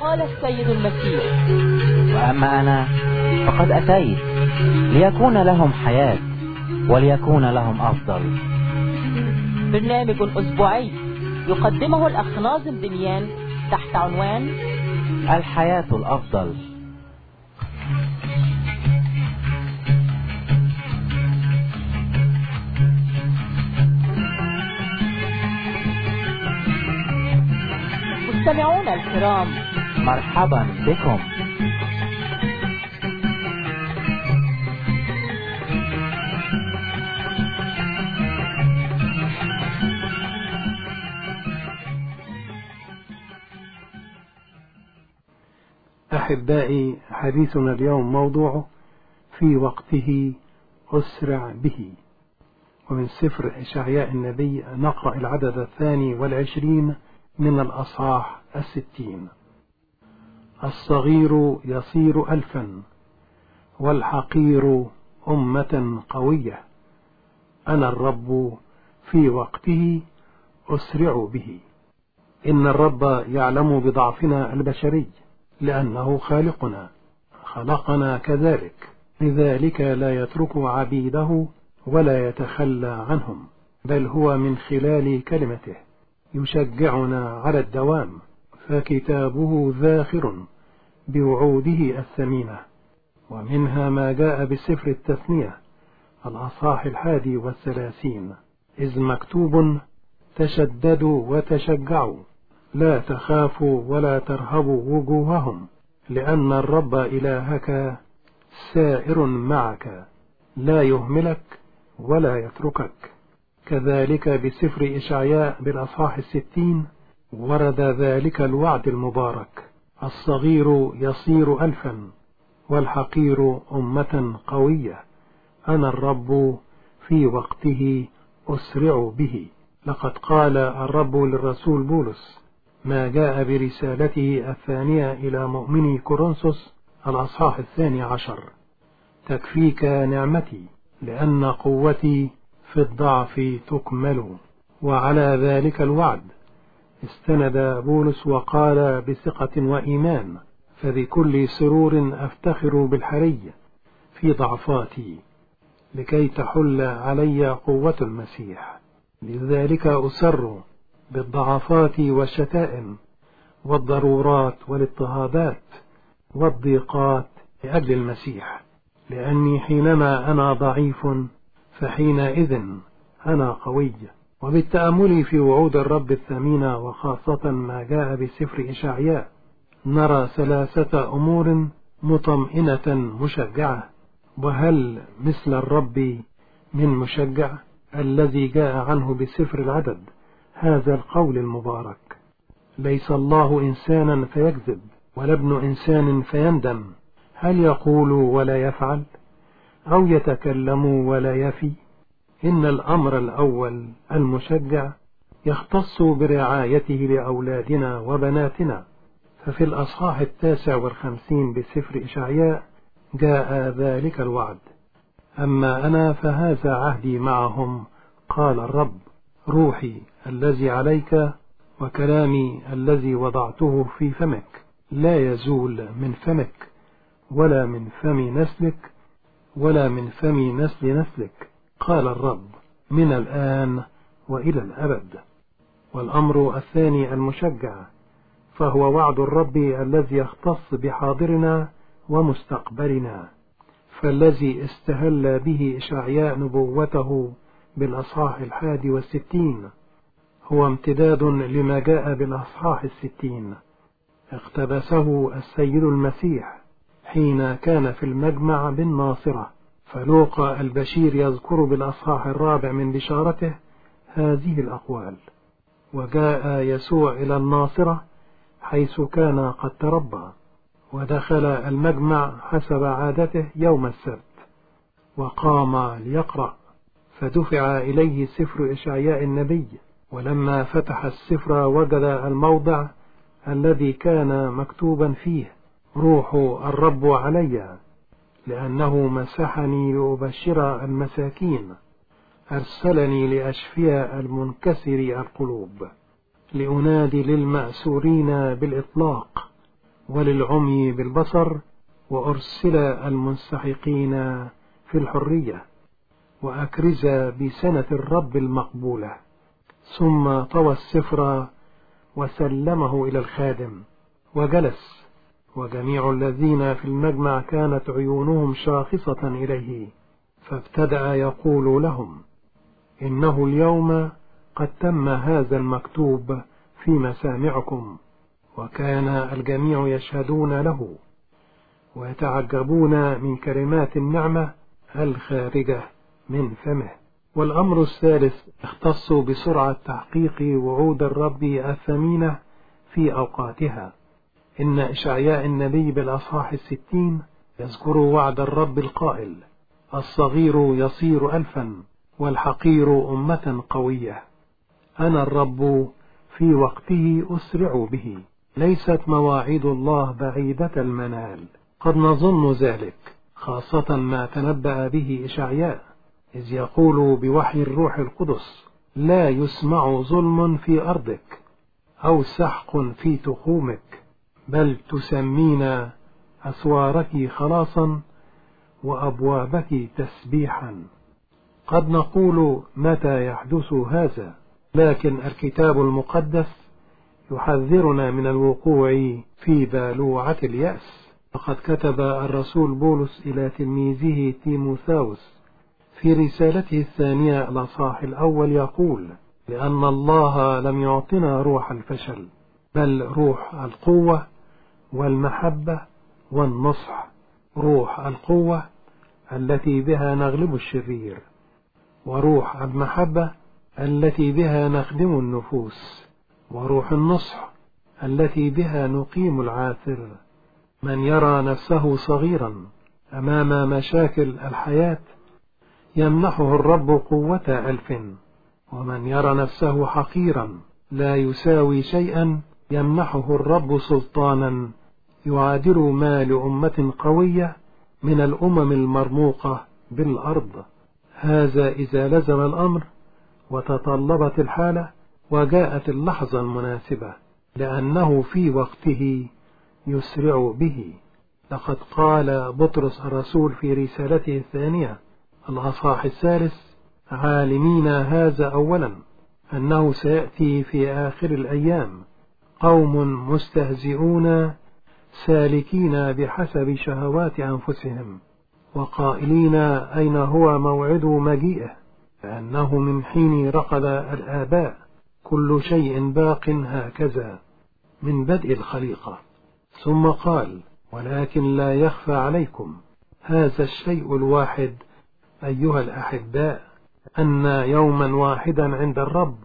قال السيد المسيح: وأما أنا فقد أتيت ليكون لهم حياة وليكون لهم أفضل. برنامج أسبوعي يقدمه الأخ ناظم دميان تحت عنوان الحياة الأفضل. مستمعونا الكرام، مرحبا بكم. أحبائي، حديثنا اليوم موضوعه في وقته أسرع به، ومن سفر إشعياء النبي نقرأ العدد 22 من الأصحاح 60. الصغير يصير ألفا والحقير أمة قوية، أنا الرب في وقته أسرع به. إن الرب يعلم بضعفنا البشري، لأنه خالقنا خلقنا كذلك، لذلك لا يترك عبيده ولا يتخلى عنهم، بل هو من خلال كلمته يشجعنا على الدوام، فكتابه ذاخر بوعوده الثمينة. ومنها ما جاء بسفر التثنية الأصحاح 31، إذ مكتوب: تشددوا وتشجعوا، لا تخافوا ولا ترهبوا وجوههم، لأن الرب إلهك سائر معك، لا يهملك ولا يتركك. كذلك بسفر إشعياء بالأصحاح 60 ورد ذلك الوعد المبارك: الصغير يصير ألفا والحقير أمة قوية، أنا الرب في وقته أسرع به. لقد قال الرب للرسول بولس ما جاء برسالته الثانية إلى مؤمني كورنثوس الأصحاح 12: تكفيك نعمتي، لأن قوتي في الضعف تكمل. وعلى ذلك الوعد استند بولس وقال بثقة وإيمان: فبكل سرور أفتخر بالحري في ضعفاتي، لكي تحل علي قوة المسيح. لذلك أسر بالضعفات والشتائم والضرورات والاضطهادات والضيقات لأجل المسيح، لأني حينما أنا ضعيف فحينئذ أنا قوي. وبالتأمل في وعود الرب الثمينة، وخاصة ما جاء بسفر إشعياء، نرى 3 أمور مطمئنة مشجعة. وهل مثل الرب من مشجع الذي جاء عنه بسفر العدد هذا القول المبارك: ليس الله إنسانا فيكذب، ولا ابن إنسان فيندم، هل يقول ولا يفعل، أو يتكلم ولا يفي؟ إن الأمر الأول المشجع يختص برعايته لأولادنا وبناتنا، ففي الأصحاح 59 بسفر إشعياء جاء ذلك الوعد: أما أنا فهذا عهدي معهم، قال الرب، روحي الذي عليك وكلامي الذي وضعته في فمك لا يزول من فمك، ولا من فم نسلك، ولا من فم نسل نسلك، قال الرب، من الآن وإلى الأبد. والأمر الثاني المشجع فهو وعد الرب الذي يختص بحاضرنا ومستقبلنا، فالذي استهل به إشعياء نبوته بالأصحاح 61 هو امتداد لما جاء بالأصحاح 60. اقتبسه السيد المسيح حين كان في المجمع بالناصرة، فلوقا البشير يذكر بالأصحاح 4 من بشارته هذه الأقوال: وجاء يسوع إلى الناصرة حيث كان قد تربى، ودخل المجمع حسب عادته يوم السبت، وقام ليقرأ، فدفع إليه سفر إشعياء النبي، ولما فتح السفر وجد الموضع الذي كان مكتوبا فيه: روح الرب علي، لأنه مسحني لأبشر المساكين، أرسلني لأشفي المنكسر القلوب، لأنادي للمأسورين بالإطلاق، وللعمي بالبصر، وأرسل المنسحقين في الحرية، وأكرز بسنة الرب المقبولة. ثم طوى السفر وسلمه إلى الخادم وجلس، وجميع الذين في المجمع كانت عيونهم شاخصة إليه، فابتدأ يقول لهم: إنه اليوم قد تم هذا المكتوب في مسامعكم. وكان الجميع يشهدون له ويتعجبون من كلمات النعمة الخارجة من فمه. والأمر الثالث اختص بسرعة تحقيق وعود الرب الثمينة في أوقاتها. إن إشعياء النبي بالأصحاح 60 يذكر وعد الرب القائل: الصغير يصير 1000 والحقير أمة قوية. أنا الرب في وقته أسرع به. ليست مواعيد الله بعيدة المنال، قد نظن ذلك، خاصة ما تنبأ به إشعياء، إذ يقول بوحي الروح القدس: لا يسمع ظلم في أرضك أو سحق في تخومك، بل تسمين أسوارك خلاصا وأبوابك تسبيحا. قد نقول: متى يحدث هذا؟ لكن الكتاب المقدس يحذرنا من الوقوع في بالوعة اليأس. فقد كتب الرسول بولس إلى تلميذه تيموثاوس في رسالته الثانية الأصحاح الأول يقول: لأن الله لم يعطنا روح الفشل، بل روح القوة والمحبة والنصح. روح القوة التي بها نغلب الشرير، وروح المحبة التي بها نخدم النفوس، وروح النصح التي بها نقيم العاثر. من يرى نفسه صغيرا أمام مشاكل الحياة يمنحه الرب قوة 1000، ومن يرى نفسه حقيرا لا يساوي شيئا يمنحه الرب سلطانا يعادل ما لأمة قوية من الأمم المرموقة بالأرض. هذا إذا لزم الأمر وتطلبت الحالة وجاءت اللحظة المناسبة، لأنه في وقته يسرع به. لقد قال بطرس الرسول في رسالته الثانية الأصحاح 3: عالمين هذا أولا، أنه سيأتي في آخر الأيام قوم مستهزئون سالكين بحسب شهوات أنفسهم، وقائلين: أين هو موعد مجيئه؟ فأنه من حين رقد الآباء كل شيء باق هكذا من بدء الخليقة. ثم قال: ولكن لا يخفى عليكم هذا الشيء الواحد أيها الأحباء، أن يوما واحدا عند الرب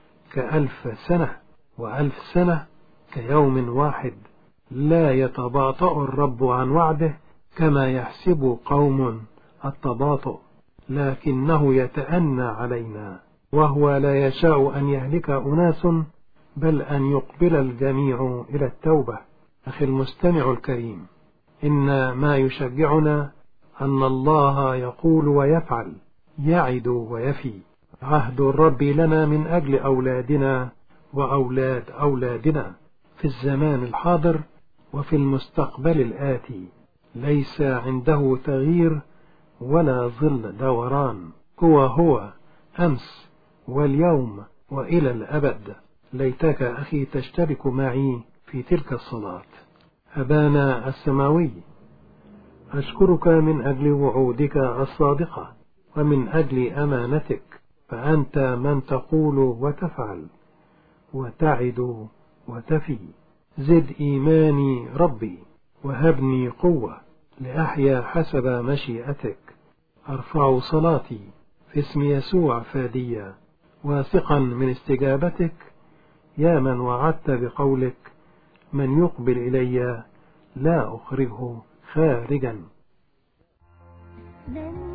ك1000 سنة، و1000 سنة كيوم واحد. لا يتباطأ الرب عن وعده كما يحسب قوم التباطؤ، لكنه يتأنى علينا، وهو لا يشاء أن يهلك أناس، بل أن يقبل الجميع إلى التوبة. أخي المستمع الكريم، إن ما يشجعنا أن الله يقول ويفعل، يعد ويفي. عهد الرب لنا من أجل أولادنا وأولاد أولادنا في الزمان الحاضر وفي المستقبل الآتي. ليس عنده تغيير ولا ظل دوران، هو أمس واليوم وإلى الأبد. ليتك أخي تشترك معي في تلك الصلاة. أبانا السماوي، أشكرك من أجل وعودك الصادقة ومن أجل أمانتك، فأنت من تقول وتفعل وتعد وتفي. زد إيماني ربي وهبني قوة لأحيا حسب مشيئتك. أرفع صلاتي في اسم يسوع فاديا، واثقا من استجابتك، يا من وعدت بقولك: من يقبل إلي لا أخرجه خارجا.